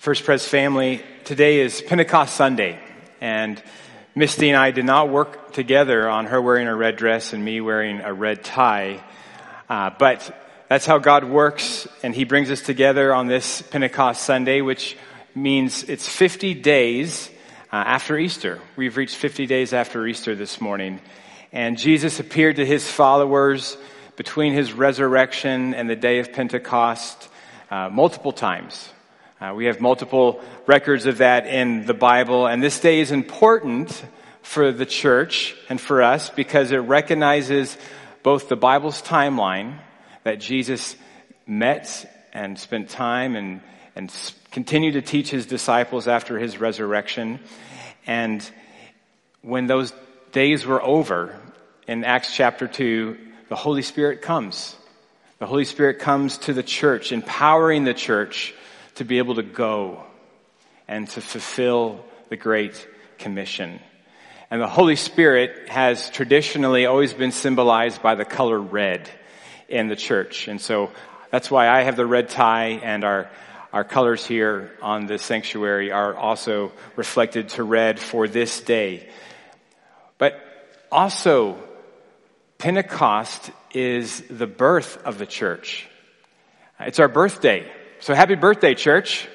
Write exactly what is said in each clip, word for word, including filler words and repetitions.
First Pres family, today is Pentecost Sunday, and Misty and I did not work together on her wearing a red dress and me wearing a red tie, uh, but that's how God works, and He brings us together on this Pentecost Sunday, which means it's fifty days uh, after Easter. We've reached fifty days after Easter this morning, and Jesus appeared to His followers between His resurrection and the day of Pentecost uh, multiple times. Uh, we have multiple records of that in the Bible, and this day is important for the church and for us because it recognizes both the Bible's timeline that Jesus met and spent time and, and continued to teach His disciples after His resurrection. And when those days were over, in Acts chapter two, the Holy Spirit comes. The Holy Spirit comes to the church, empowering the church to be able to go and to fulfill the Great Commission. And the Holy Spirit has traditionally always been symbolized by the color red in the church. And so that's why I have the red tie, and our, our colors here on the sanctuary are also reflected to red for this day. But also, Pentecost is the birth of the church. It's our birthday. So happy birthday, church.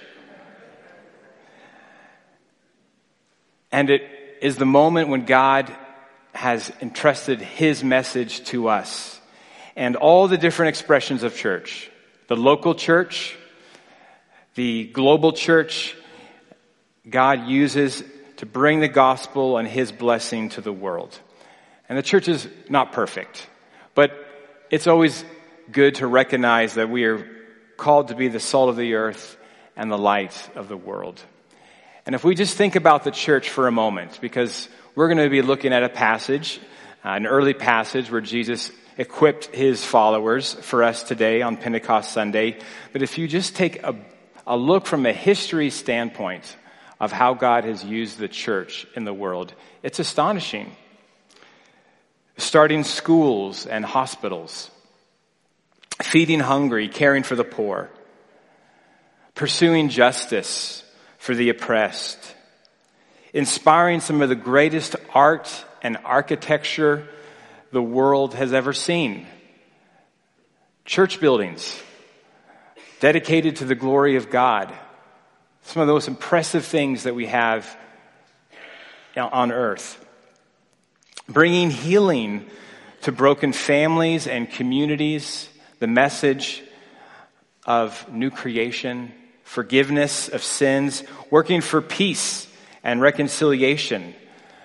And it is the moment when God has entrusted His message to us. And all the different expressions of church, the local church, the global church, God uses to bring the gospel and His blessing to the world. And the church is not perfect, but it's always good to recognize that we are called to be the salt of the earth and the light of the world. And if we just think about the church for a moment, because we're going to be looking at a passage, uh, an early passage where Jesus equipped His followers for us today on Pentecost Sunday. But if you just take a, a look from a history standpoint of how God has used the church in the world, it's astonishing. Starting schools and hospitals, feeding hungry, caring for the poor, pursuing justice for the oppressed, inspiring some of the greatest art and architecture the world has ever seen. Church buildings dedicated to the glory of God. Some of the most impressive things that we have on earth. Bringing healing to broken families and communities, the message of new creation, forgiveness of sins, working for peace and reconciliation.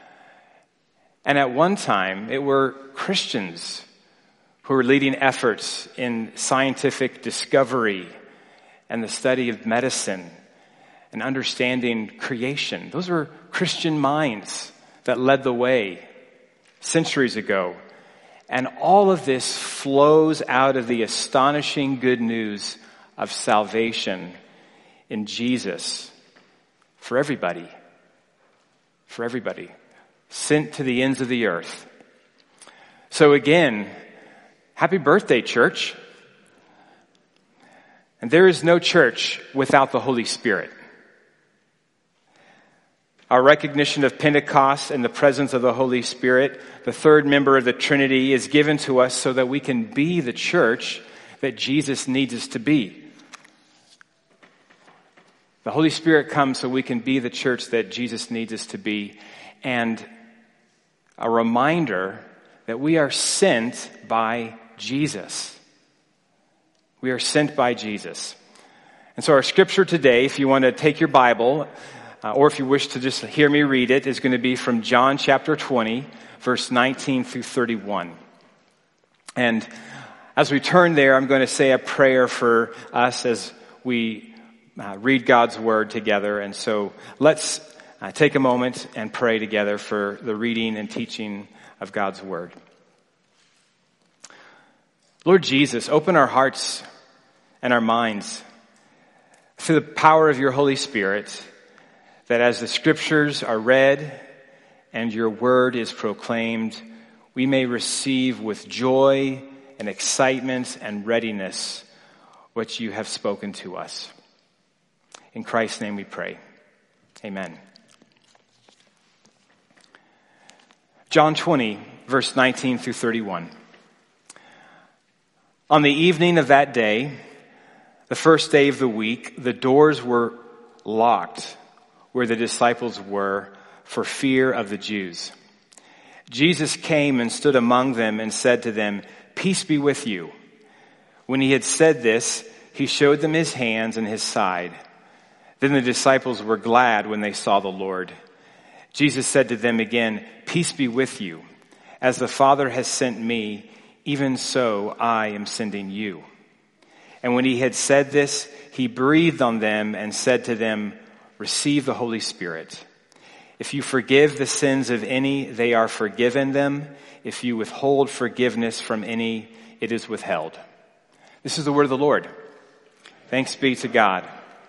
And at one time, it were Christians who were leading efforts in scientific discovery and the study of medicine and understanding creation. Those were Christian minds that led the way centuries ago. And all of this flows out of the astonishing good news of salvation in Jesus for everybody. For everybody. Sent to the ends of the earth. So again, happy birthday, church. And there is no church without the Holy Spirit. Our recognition of Pentecost and the presence of the Holy Spirit, the third member of the Trinity, is given to us so that we can be the church that Jesus needs us to be. The Holy Spirit comes so we can be the church that Jesus needs us to be. And a reminder that we are sent by Jesus. We are sent by Jesus. And so our scripture today, if you want to take your Bible, Uh, or if you wish to just hear me read it, is going to be from John chapter twenty, verse nineteen through thirty-one. And as we turn there, I'm going to say a prayer for us as we uh, read God's word together. And so let's uh, take a moment and pray together for the reading and teaching of God's word. Lord Jesus, open our hearts and our minds through the power of your Holy Spirit, that as the scriptures are read and your word is proclaimed, we may receive with joy and excitement and readiness what you have spoken to us. In Christ's name we pray. Amen. John twenty, verse nineteen through thirty-one. On the evening of that day, the first day of the week, the doors were locked where the disciples were for fear of the Jews. Jesus came and stood among them and said to them, "Peace be with you." When he had said this, he showed them his hands and his side. Then the disciples were glad when they saw the Lord. Jesus said to them again, "Peace be with you. As the Father has sent me, even so I am sending you." And when he had said this, he breathed on them and said to them, "Receive the Holy Spirit. If you forgive the sins of any, they are forgiven them. If you withhold forgiveness from any, it is withheld." This is the word of the Lord. Thanks be to God.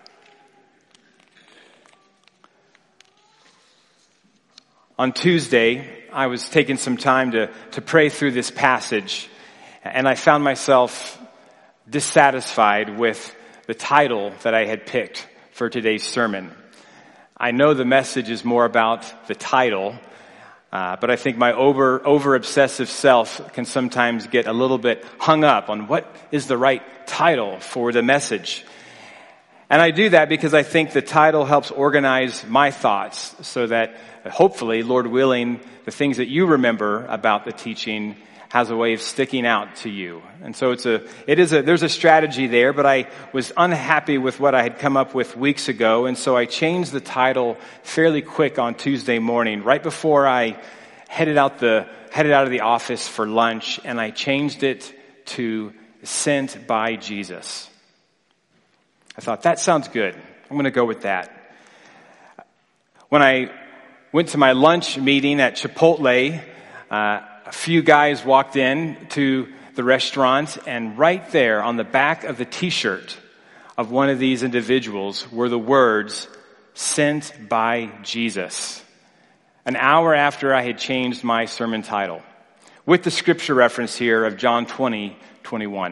On Tuesday, I was taking some time to, to pray through this passage, and I found myself dissatisfied with the title that I had picked for today's sermon. I know the message is more about the title, uh, but I think my over, over-obsessive self can sometimes get a little bit hung up on what is the right title for the message. And I do that because I think the title helps organize my thoughts so that hopefully, Lord willing, the things that you remember about the teaching has a way of sticking out to you. And so it's a, it is a, there's a strategy there, but I was unhappy with what I had come up with weeks ago. And so I changed the title fairly quick on Tuesday morning, right before I headed out the, headed out of the office for lunch. And I changed it to Sent by Jesus. I thought that sounds good. I'm going to go with that. When I went to my lunch meeting at Chipotle, uh, a few guys walked in to the restaurant, and right there on the back of the t-shirt of one of these individuals were the words, "Sent by Jesus." An hour after I had changed my sermon title, with the scripture reference here of John twenty, twenty-one.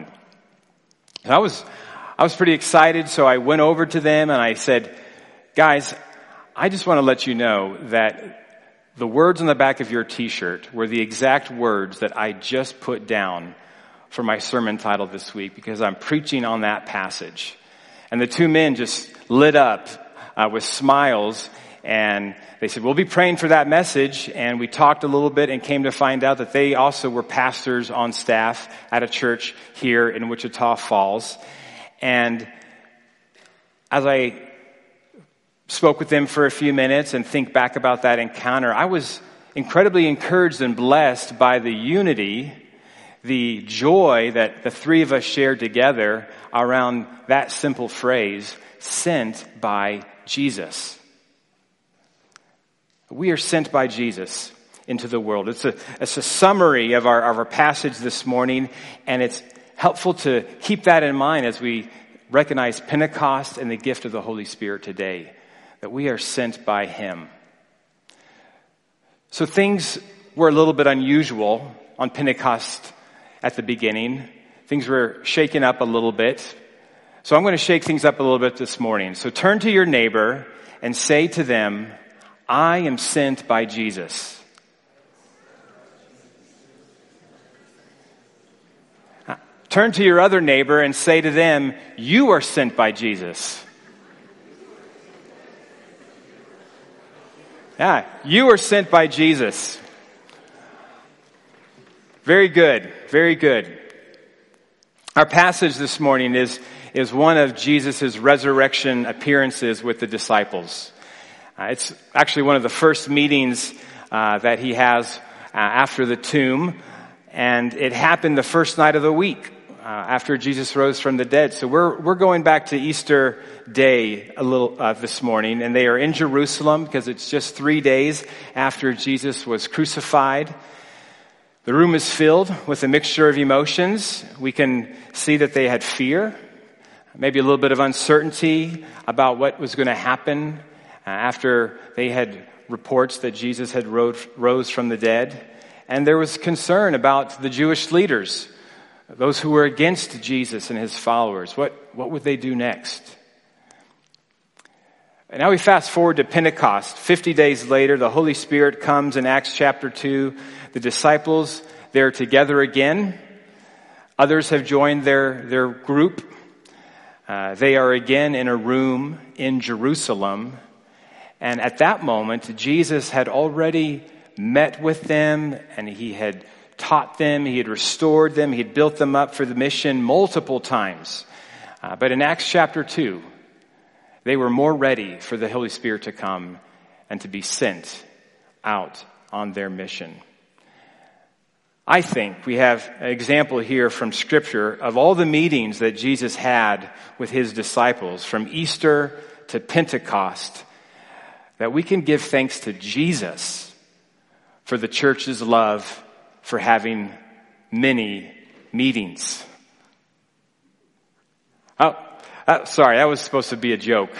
I was, I was pretty excited, so I went over to them and I said, "Guys, I just want to let you know that the words on the back of your t-shirt were the exact words that I just put down for my sermon title this week because I'm preaching on that passage." And the two men just lit up uh, with smiles, and they said, "We'll be praying for that message." And we talked a little bit and came to find out that they also were pastors on staff at a church here in Wichita Falls. And as I spoke with them for a few minutes and think back about that encounter, I was incredibly encouraged and blessed by the unity, the joy that the three of us shared together around that simple phrase, "Sent by Jesus." We are sent by Jesus into the world. It's a, it's a summary of our, of our passage this morning, and it's helpful to keep that in mind as we recognize Pentecost and the gift of the Holy Spirit today, that we are sent by Him. So things were a little bit unusual on Pentecost at the beginning. Things were shaken up a little bit. So I'm going to shake things up a little bit this morning. So turn to your neighbor and say to them, "I am sent by Jesus." Turn to your other neighbor and say to them, "You are sent by Jesus." Yeah, you are sent by Jesus. Very good, very good. Our passage this morning is, is one of Jesus' resurrection appearances with the disciples. Uh, it's actually one of the first meetings uh, that he has uh, after the tomb, and it happened the first night of the week uh, after Jesus rose from the dead. So we're we're going back to Easter Day a little uh, this morning, and they are in Jerusalem because it's just three days after Jesus was crucified. The room is filled with a mixture of emotions. We can see that they had fear, maybe a little bit of uncertainty about what was going to happen after they had reports that Jesus had rose from the dead. And there was concern about the Jewish leaders, those who were against Jesus and his followers. What, what would they do next? And now we fast forward to Pentecost. fifty days later, the Holy Spirit comes in Acts chapter two. The disciples, they're together again. Others have joined their, their group. Uh, they are again in a room in Jerusalem. And at that moment, Jesus had already met with them, and he had taught them, he had restored them, he had built them up for the mission multiple times. Uh, but in Acts chapter two, they were more ready for the Holy Spirit to come and to be sent out on their mission. I think we have an example here from Scripture of all the meetings that Jesus had with his disciples from Easter to Pentecost, that we can give thanks to Jesus for the church's love for having many meetings. Oh, uh, sorry, that was supposed to be a joke.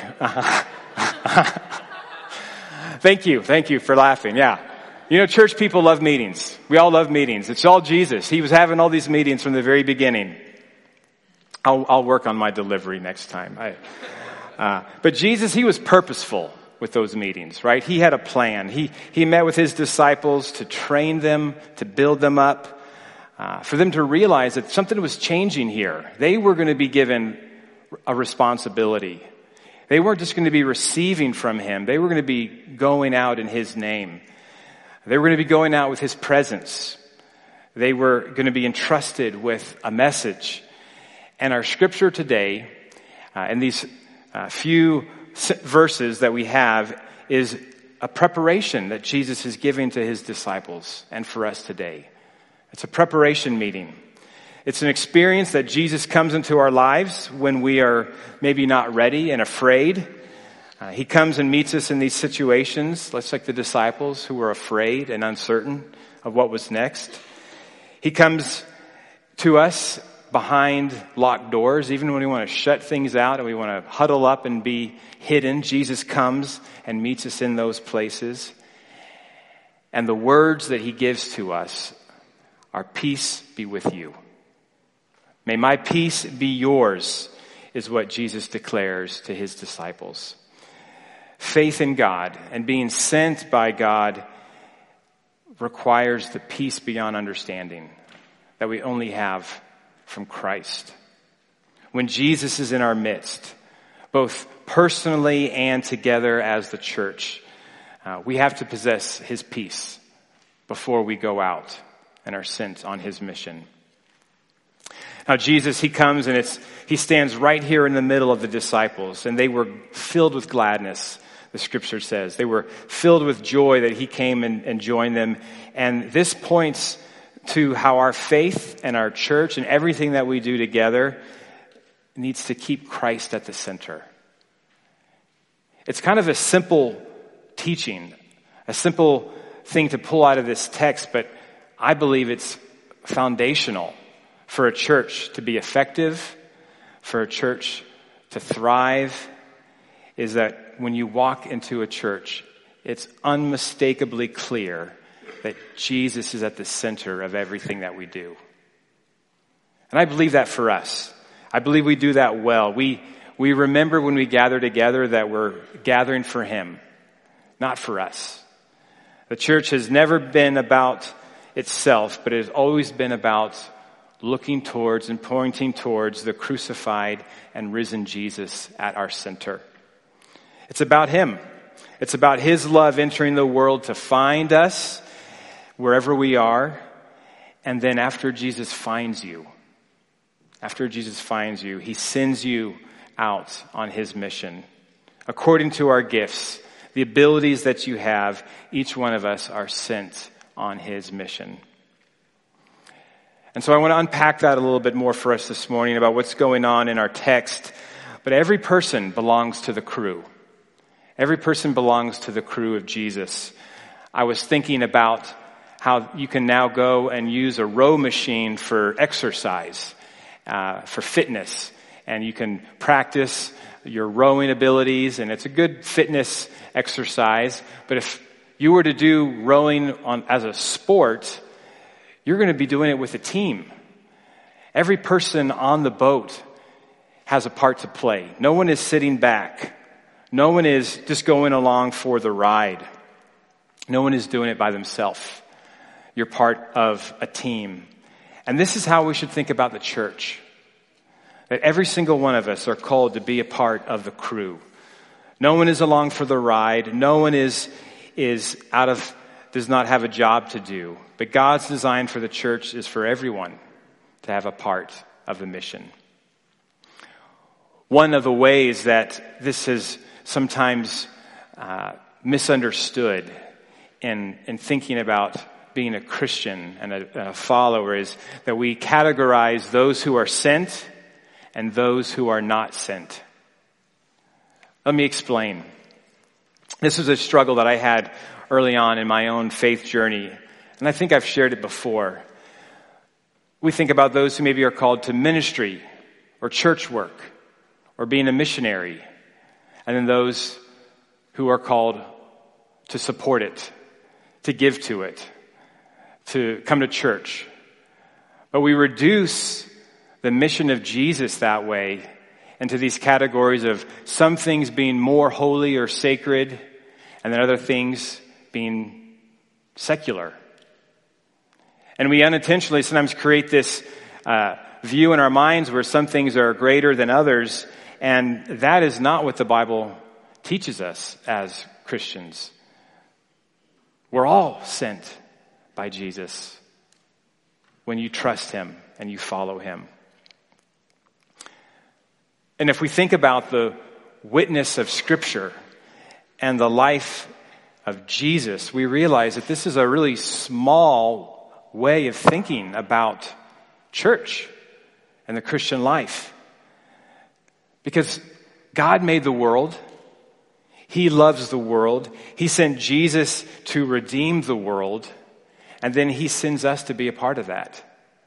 Thank you, thank you for laughing, yeah. You know, church people love meetings. We all love meetings. It's all Jesus. He was having all these meetings from the very beginning. I'll, I'll work on my delivery next time. I, uh, but Jesus, he was purposeful with those meetings, right? He had a plan. He, he met with his disciples to train them, to build them up, uh, for them to realize that something was changing here. They were going to be given a responsibility. They weren't just going to be receiving from him. They were going to be going out in his name. They were going to be going out with his presence. They were going to be entrusted with a message. And our scripture today, uh, in these uh, few verses that we have, is a preparation that Jesus is giving to his disciples and for us today. It's a preparation meeting. It's an experience that Jesus comes into our lives when we are maybe not ready and afraid. Uh, he comes and meets us in these situations, just like the disciples who were afraid and uncertain of what was next. He comes to us behind locked doors, even when we want to shut things out and we want to huddle up and be hidden. Jesus comes and meets us in those places. And the words that he gives to us are, peace be with you. May my peace be yours, is what Jesus declares to his disciples. Faith in God and being sent by God requires the peace beyond understanding that we only have from Christ. When Jesus is in our midst, both personally and together as the church, uh, we have to possess his peace before we go out and are sent on his mission. Now Jesus, he comes and it's he stands right here in the middle of the disciples, and they were filled with gladness. The scripture says they were filled with joy that he came and, and joined them. And this points to how our faith and our church and everything that we do together needs to keep Christ at the center. It's kind of a simple teaching, a simple thing to pull out of this text, but I believe it's foundational for a church to be effective, for a church to thrive, is that when you walk into a church, it's unmistakably clear that Jesus is at the center of everything that we do. And I believe that for us. I believe we do that well. We we remember when we gather together that we're gathering for him, not for us. The church has never been about itself, but it has always been about looking towards and pointing towards the crucified and risen Jesus at our center. It's about him. It's about his love entering the world to find us wherever we are. And then after Jesus finds you, after Jesus finds you, he sends you out on his mission. According to our gifts, the abilities that you have, each one of us are sent on his mission. And so I want to unpack that a little bit more for us this morning about what's going on in our text. But every person belongs to the crew. Every person belongs to the crew of Jesus. I was thinking about how you can now go and use a row machine for exercise, uh, for fitness. And you can practice your rowing abilities, and it's a good fitness exercise. But if you were to do rowing on, as a sport, you're going to be doing it with a team. Every person on the boat has a part to play. No one is sitting back. No one is just going along for the ride. No one is doing it by themselves. You're part of a team. And this is how we should think about the church. That every single one of us are called to be a part of the crew. No one is along for the ride. No one is, is out of, does not have a job to do. But God's design for the church is for everyone to have a part of the mission. One of the ways that this is sometimes uh, misunderstood in, in thinking about being a Christian and a, a follower is that we categorize those who are sent and those who are not sent. Let me explain. This was a struggle that I had early on in my own faith journey, and I think I've shared it before. We think about those who maybe are called to ministry or church work or being a missionary, and then those who are called to support it, to give to it, to come to church. But we reduce the mission of Jesus that way into these categories of some things being more holy or sacred, and then other things being secular. And we unintentionally sometimes create this uh, view in our minds where some things are greater than others, and that is not what the Bible teaches us as Christians. We're all sent by Jesus when you trust him and you follow him. And if we think about the witness of Scripture and the life of Jesus, we realize that this is a really small way of thinking about church and the Christian life. Because God made the world. He loves the world. He sent Jesus to redeem the world. And then he sends us to be a part of that.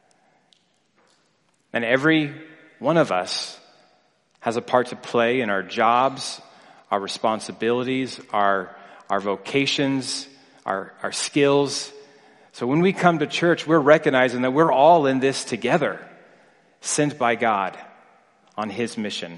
And every one of us has a part to play in our jobs, our responsibilities, our, our vocations, our, our skills. So when we come to church, we're recognizing that we're all in this together, sent by God on his mission.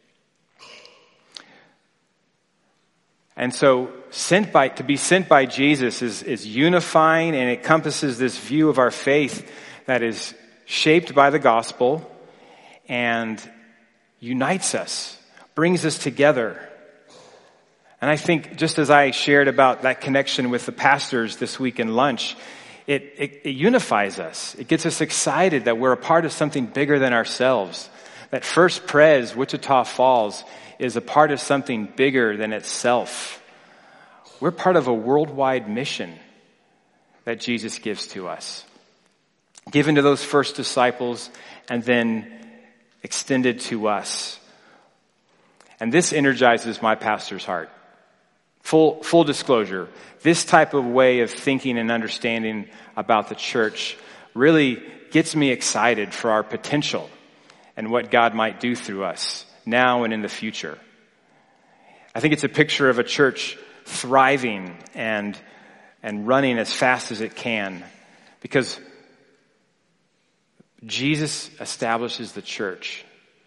And so sent by, to be sent by Jesus is, is unifying, and it encompasses this view of our faith that is shaped by the gospel and unites us, brings us together. And I think just as I shared about that connection with the pastors this week in lunch, it, it, it unifies us. It gets us excited that we're a part of something bigger than ourselves. That First Pres, Wichita Falls, is a part of something bigger than itself. We're part of a worldwide mission that Jesus gives to us. Given to those first disciples and then extended to us. And this energizes my pastor's heart. Full, full disclosure, this type of way of thinking and understanding about the church really gets me excited for our potential and what God might do through us now and in the future. I think it's a picture of a church thriving and, and running as fast as it can, because Jesus establishes the church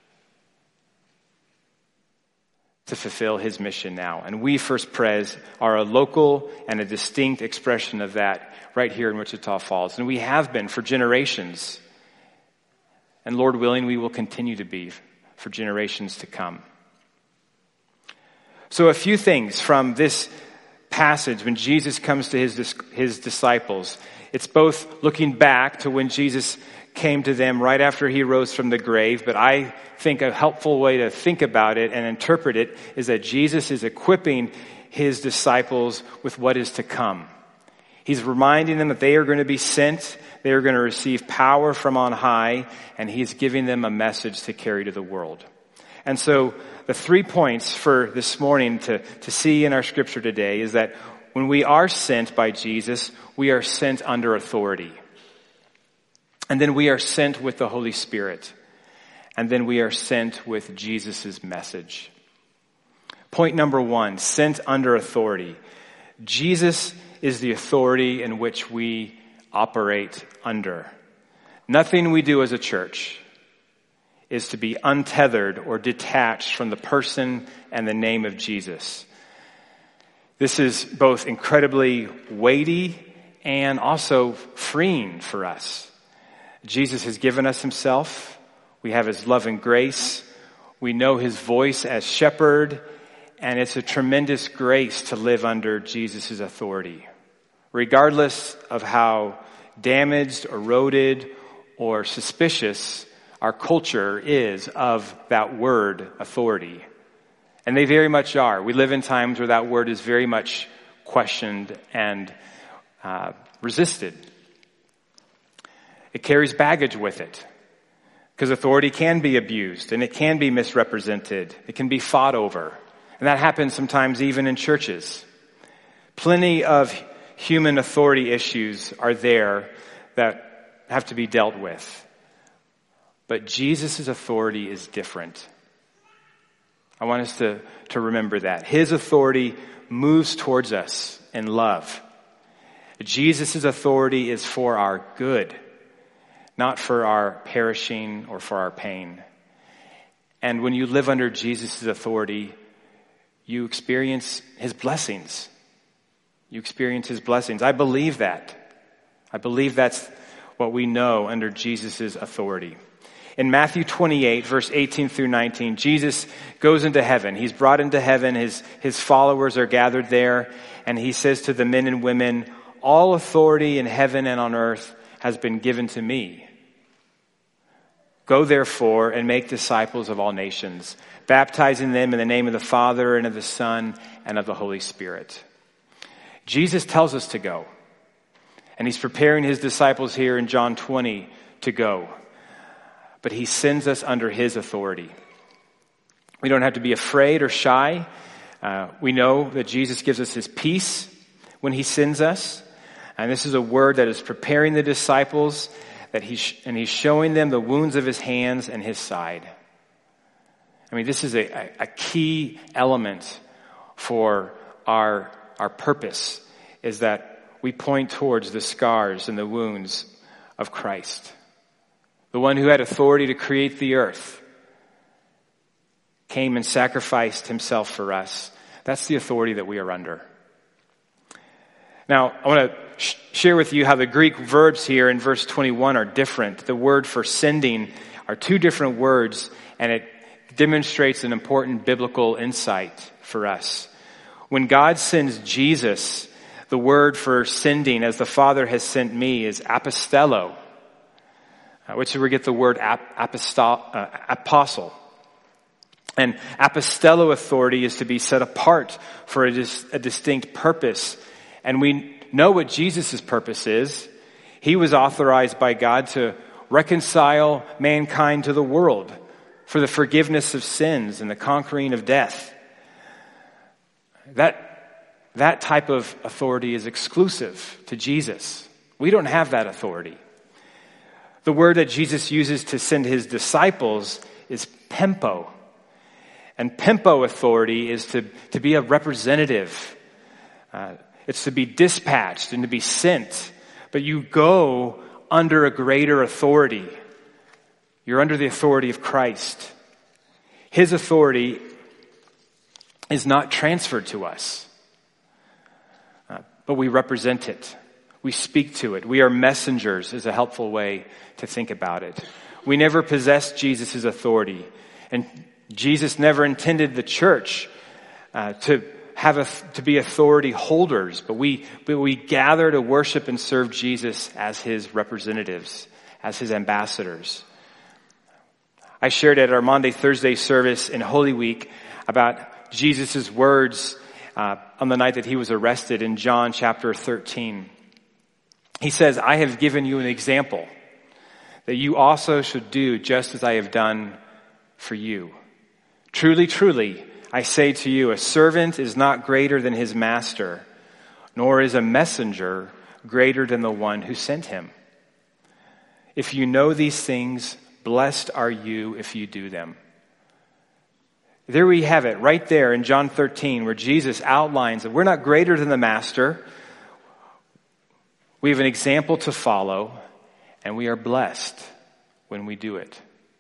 to fulfill his mission now. And we, First Pres, are a local and a distinct expression of that right here in Wichita Falls. And we have been for generations. And Lord willing, we will continue to be for generations to come. So a few things from this passage when Jesus comes to his, his disciples. It's both looking back to when Jesus came to them right after he rose from the grave, but I think a helpful way to think about it and interpret it is that Jesus is equipping his disciples with what is to come. He's reminding them that they are going to be sent, they are going to receive power from on high, and he's giving them a message to carry to the world. And so the three points for this morning to, to see in our scripture today is that when we are sent by Jesus, we are sent under authority. And then we are sent with the Holy Spirit. And then we are sent with Jesus' message. Point number one, sent under authority. Jesus is the authority in which we operate under. Nothing we do as a church is to be untethered or detached from the person and the name of Jesus. This is both incredibly weighty and also freeing for us. Jesus has given us himself. We have his love and grace. We know his voice as shepherd, and it's a tremendous grace to live under Jesus' authority. Regardless of how damaged, eroded, or suspicious our culture is of that word, authority. And they very much are. We live in times where that word is very much questioned and uh, resisted. It carries baggage with it, because authority can be abused and it can be misrepresented. It can be fought over. And that happens sometimes even in churches. Plenty of human authority issues are there that have to be dealt with. But Jesus' authority is different. I want us to, to remember that. His authority moves towards us in love. Jesus' authority is for our good, not for our perishing or for our pain. And when you live under Jesus' authority, you experience his blessings. You experience his blessings. I believe that. I believe that's what we know under Jesus' authority. In Matthew twenty-eight, verse eighteen through nineteen, Jesus goes into heaven. He's brought into heaven. His, his followers are gathered there. And he says to the men and women, all authority in heaven and on earth has been given to me. Go therefore and make disciples of all nations, baptizing them in the name of the Father and of the Son and of the Holy Spirit. Jesus tells us to go. And he's preparing his disciples here in John twenty to go. But he sends us under his authority. We don't have to be afraid or shy. Uh, we know that Jesus gives us his peace when he sends us. And this is a word that is preparing the disciples, that he's, and he's showing them the wounds of his hands and his side. I mean, this is a, a key element for our, our purpose, is that we point towards the scars and the wounds of Christ. The one who had authority to create the earth came and sacrificed himself for us. That's the authority that we are under. Now, I want to sh- share with you how the Greek verbs here in verse twenty-one are different. The word for sending are two different words, and it demonstrates an important biblical insight for us. When God sends Jesus, the word for sending, as the Father has sent me, is apostello, which is where we get the word ap- apostol, uh, apostle. And apostello authority is to be set apart for a, dis- a distinct purpose. And we know what Jesus' purpose is. He was authorized by God to reconcile mankind to the world for the forgiveness of sins and the conquering of death. That, that type of authority is exclusive to Jesus. We don't have that authority. The word that Jesus uses to send his disciples is pempo. And pempo authority is to, to be a representative. Uh, it's to be dispatched and to be sent. But you go under a greater authority. You're under the authority of Christ. His authority is not transferred to us, uh, but we represent it. We speak to it. We are messengers is a helpful way to think about it. We never possessed Jesus' authority. And Jesus never intended the church uh, to have a, to be authority holders, but we, but we gather to worship and serve Jesus as his representatives, as his ambassadors. I shared at our Maundy Thursday service in Holy Week about Jesus' words uh, on the night that he was arrested in John chapter thirteen. He says, I have given you an example that you also should do just as I have done for you. Truly, truly, I say to you, a servant is not greater than his master, nor is a messenger greater than the one who sent him. If you know these things, blessed are you if you do them. There we have it, right there in John thirteen, where Jesus outlines that we're not greater than the master. We have an example to follow, and we are blessed when we do it.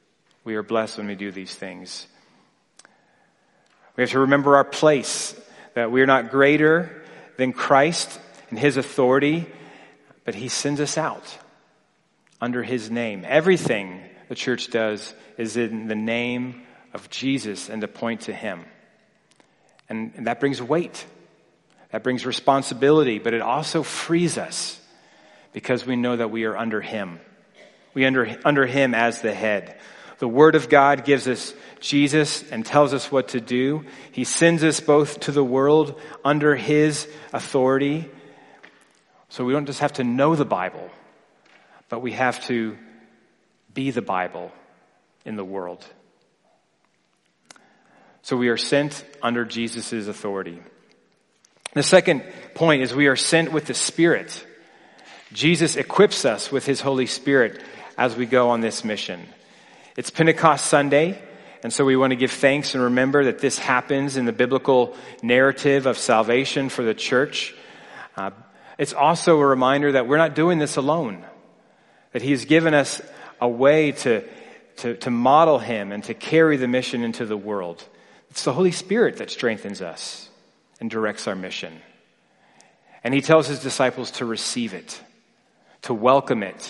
We are blessed when we do these things. We have to remember our place, that we are not greater than Christ and his authority, but he sends us out under his name. Everything the church does is in the name of Jesus and to point to him. And, and that brings weight. That brings responsibility, but it also frees us because we know that we are under him. We under under him as the head. The Word of God gives us Jesus and tells us what to do. He sends us both to the world under his authority. So we don't just have to know the Bible, but we have to be the Bible in the world. So we are sent under Jesus' authority. The second point is we are sent with the Spirit. Jesus equips us with his Holy Spirit as we go on this mission. It's Pentecost Sunday, and so we want to give thanks and remember that this happens in the biblical narrative of salvation for the church. Uh, it's also a reminder that we're not doing this alone, that he's given us a way to, to, to model him and to carry the mission into the world. It's the Holy Spirit that strengthens us and directs our mission. And he tells his disciples to receive it, to welcome it.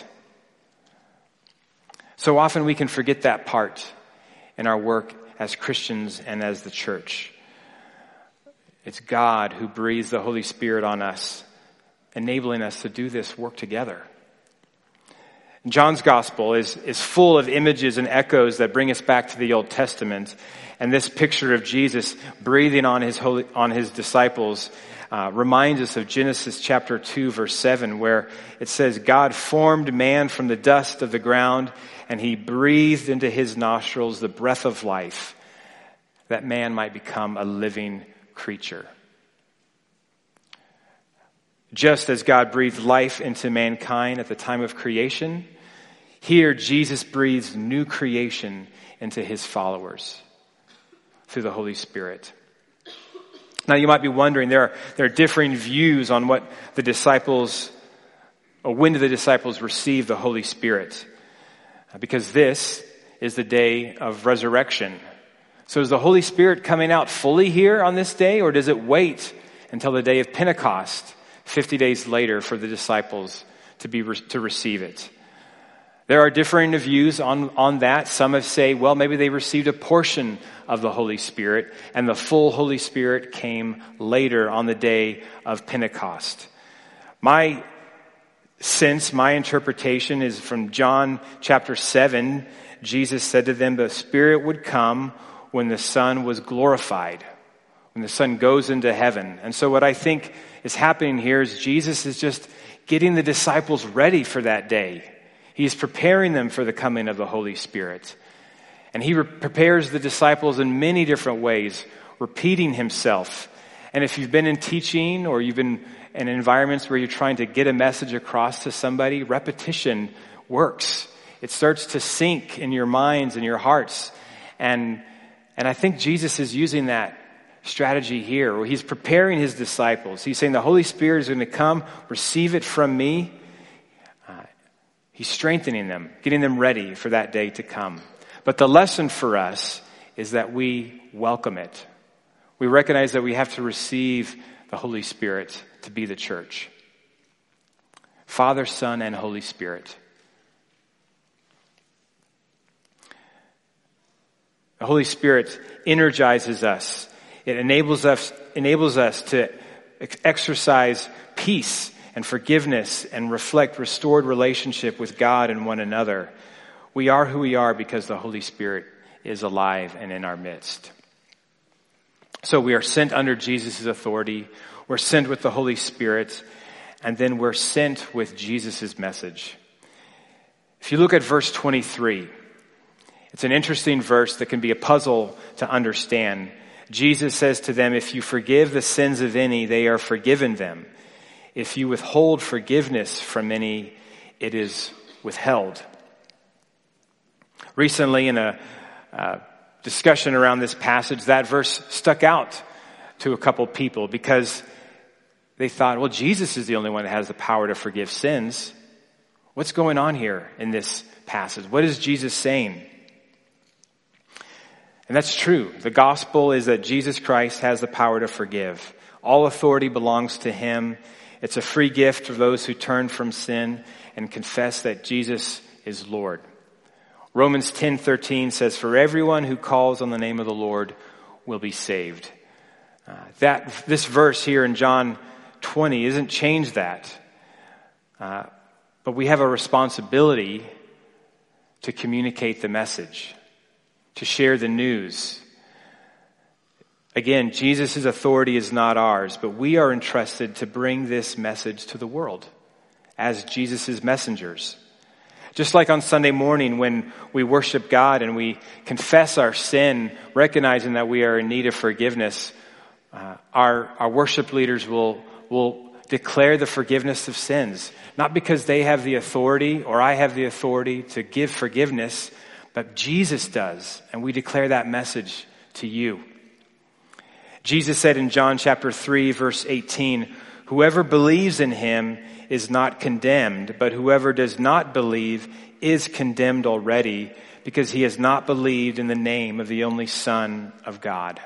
So often we can forget that part in our work as Christians and as the church. It's God who breathes the Holy Spirit on us, enabling us to do this work together. John's gospel is, is full of images and echoes that bring us back to the Old Testament. And this picture of Jesus breathing on his holy, on his disciples uh, reminds us of Genesis chapter two, verse seven, where it says, God formed man from the dust of the ground, and he breathed into his nostrils the breath of life, that man might become a living creature. Just as God breathed life into mankind at the time of creation, here Jesus breathes new creation into his followers through the Holy Spirit. Now you might be wondering, there are, there are differing views on what the disciples, or when do the disciples receive the Holy Spirit? Because this is the day of resurrection. So is the Holy Spirit coming out fully here on this day, or does it wait until the day of Pentecost, fifty days later, for the disciples to be to receive it? There are differing views on, on that. Some have say, well, maybe they received a portion of the Holy Spirit, and the full Holy Spirit came later on the day of Pentecost. My sense, my interpretation is from John chapter seven. Jesus said to them, the Spirit would come when the Son was glorified, when the Son goes into heaven. And so what I think is happening here is Jesus is just getting the disciples ready for that day. He's preparing them for the coming of the Holy Spirit. And he re- prepares the disciples in many different ways, repeating himself. And if you've been in teaching or you've been in environments where you're trying to get a message across to somebody, repetition works. It starts to sink in your minds and your hearts. And, and I think Jesus is using that strategy here, where he's preparing his disciples. He's saying the Holy Spirit is going to come, receive it from me. He's strengthening them, getting them ready for that day to come. But the lesson for us is that we welcome it. We recognize that we have to receive the Holy Spirit to be the church. Father, Son, and Holy Spirit. The Holy Spirit energizes us. It enables us, enables us to exercise peace and forgiveness and reflect restored relationship with God and one another. We are who we are because the Holy Spirit is alive and in our midst. So we are sent under Jesus' authority. We're sent with the Holy Spirit. And then we're sent with Jesus' message. If you look at verse twenty-three, it's an interesting verse that can be a puzzle to understand. Jesus says to them, if you forgive the sins of any, they are forgiven them. If you withhold forgiveness from any, it is withheld. Recently, in a uh, discussion around this passage, that verse stuck out to a couple people because they thought, well, Jesus is the only one that has the power to forgive sins. What's going on here in this passage? What is Jesus saying? And that's true. The gospel is that Jesus Christ has the power to forgive. All authority belongs to him. It's a free gift for those who turn from sin and confess that Jesus is Lord. Romans ten thirteen says, "For everyone who calls on the name of the Lord will be saved." Uh, that this verse here in John twenty isn't changed that. Uh, but we have a responsibility to communicate the message, to share the news. Again, Jesus' authority is not ours, but we are entrusted to bring this message to the world as Jesus' messengers. Just like on Sunday morning when we worship God and we confess our sin, recognizing that we are in need of forgiveness, uh, our, our worship leaders will, will declare the forgiveness of sins. Not because they have the authority or I have the authority to give forgiveness, but Jesus does, and we declare that message to you. Jesus said in John chapter three, verse eighteen, "Whoever believes in him is not condemned, but whoever does not believe is condemned already, because he has not believed in the name of the only Son of God."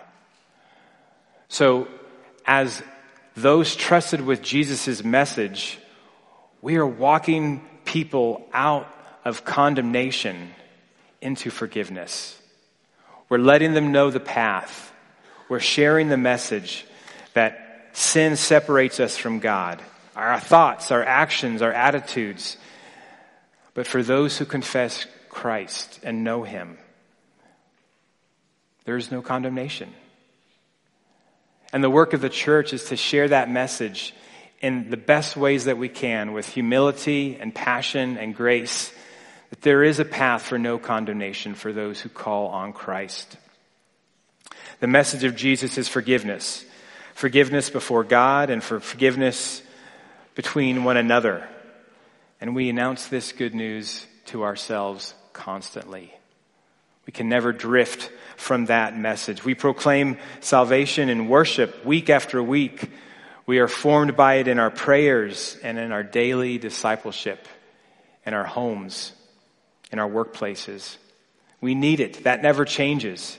So, as those trusted with Jesus' message, we are walking people out of condemnation into forgiveness. We're letting them know the path. We're sharing the message that sin separates us from God. Our thoughts, our actions, our attitudes. But for those who confess Christ and know him, there is no condemnation. And the work of the church is to share that message in the best ways that we can, with humility and passion and grace, that there is a path for no condemnation for those who call on Christ. The message of Jesus is forgiveness. Forgiveness before God and for forgiveness between one another. And we announce this good news to ourselves constantly. We can never drift from that message. We proclaim salvation in worship week after week. We are formed by it in our prayers and in our daily discipleship, in our homes, in our workplaces. We need it. That never changes.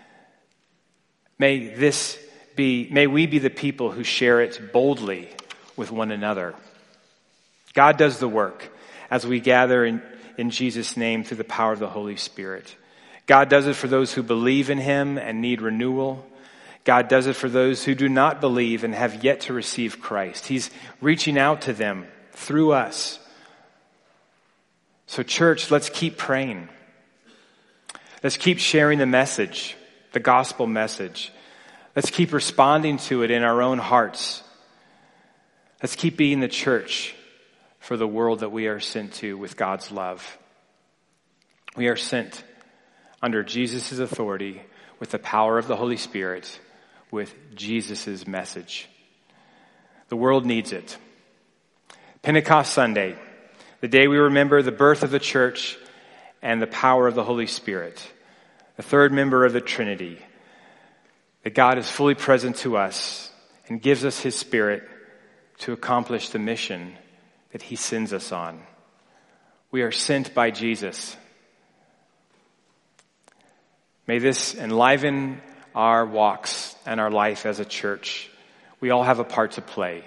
May this be, may we be the people who share it boldly with one another. God does the work as we gather in, in Jesus' name through the power of the Holy Spirit. God does it for those who believe in him and need renewal. God does it for those who do not believe and have yet to receive Christ. He's reaching out to them through us. So church, let's keep praying. Let's keep sharing the message, the gospel message. Let's keep responding to it in our own hearts. Let's keep being the church for the world that we are sent to with God's love. We are sent under Jesus' authority with the power of the Holy Spirit, with Jesus' message. The world needs it. Pentecost Sunday, the day we remember the birth of the church and the power of the Holy Spirit, the third member of the Trinity, that God is fully present to us and gives us his Spirit to accomplish the mission that he sends us on. We are sent by Jesus. May this enliven our walks and our life as a church. We all have a part to play.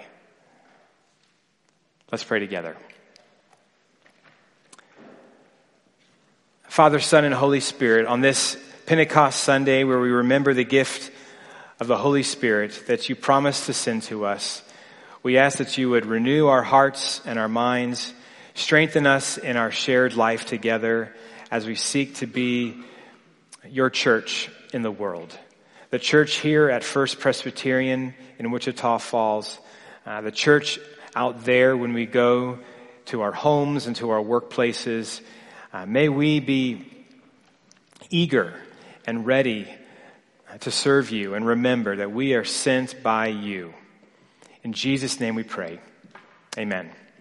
Let's pray together. Father, Son, and Holy Spirit, on this Pentecost Sunday where we remember the gift of the Holy Spirit that you promised to send to us, we ask that you would renew our hearts and our minds, strengthen us in our shared life together as we seek to be your church in the world. The church here at First Presbyterian in Wichita Falls, uh, the church out there when we go to our homes and to our workplaces. Uh, may we be eager and ready to serve you and remember that we are sent by you. In Jesus' name we pray. Amen.